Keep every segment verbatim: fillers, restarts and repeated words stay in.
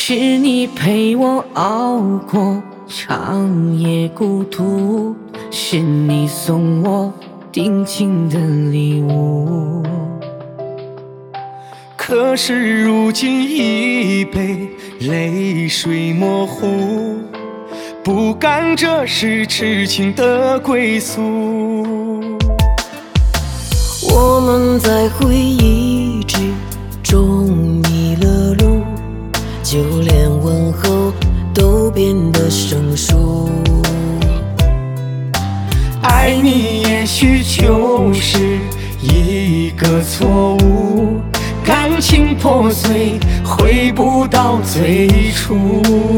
是你陪我熬过长夜孤独，是你送我定情的礼物。 可是如今已被泪水模糊，不甘这是痴情的归宿。 我们在回忆之中迷了路，就连问候都变得生疏。 爱你也许就是一个错误，感情破碎，回不到最初。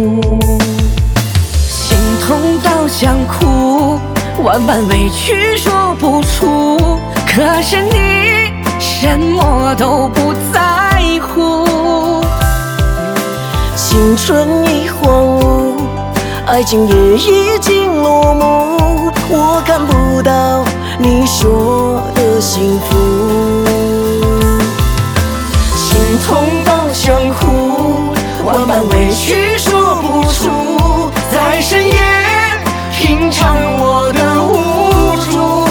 心痛到想哭，万般委屈说不出，可是你什么都不在乎。 青春已荒芜，爱情也已经落幕，我看不到你说的幸福。 心痛到想哭，万般委屈说不出，在深夜品尝我的无助。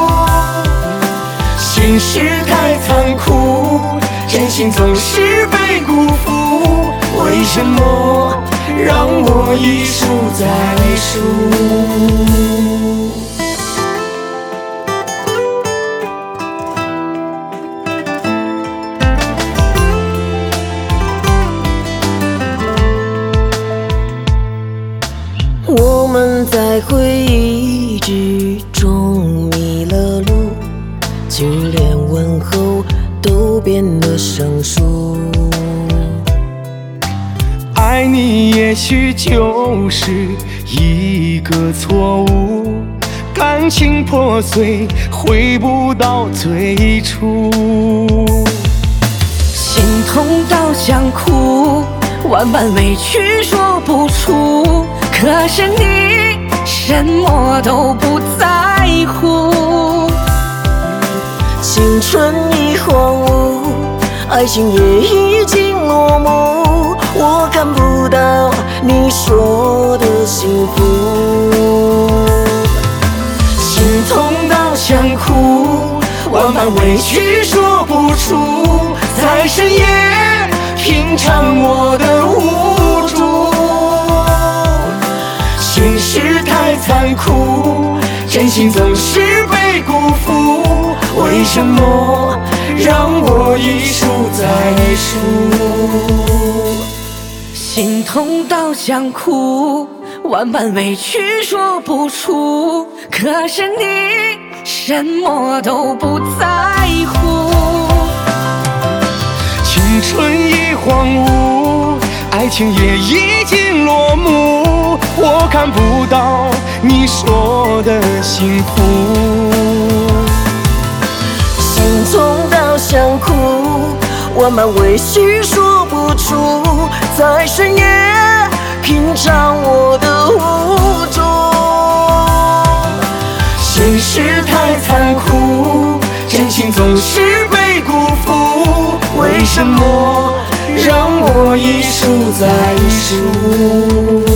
现实太残酷，真心总是被辜负，为什么让我一输再输？ 我们在回忆之中迷了路，就连问候都变得生疏。 爱你也许就是一个错误，感情破碎，回不到最初。 心痛到想哭，万般委屈说不出，可是你什么都不在乎。 青春已荒芜，爱情也已经落幕，我看不到你说的幸福。 心痛到想哭，万般委屈说不出，在深夜品尝我的无助。现实太残酷，真心总是被辜负，为什么让我一输再输？ 心痛到想哭，万般委屈说不出，可是你什么都不在乎。 青春已荒芜，爱情也已经落幕，我看不到你说的幸福。 心痛到想哭，万般委屈说不出，在深夜品尝我的无助。 现实太残酷，真心总是被辜负，为什么让我一输再输？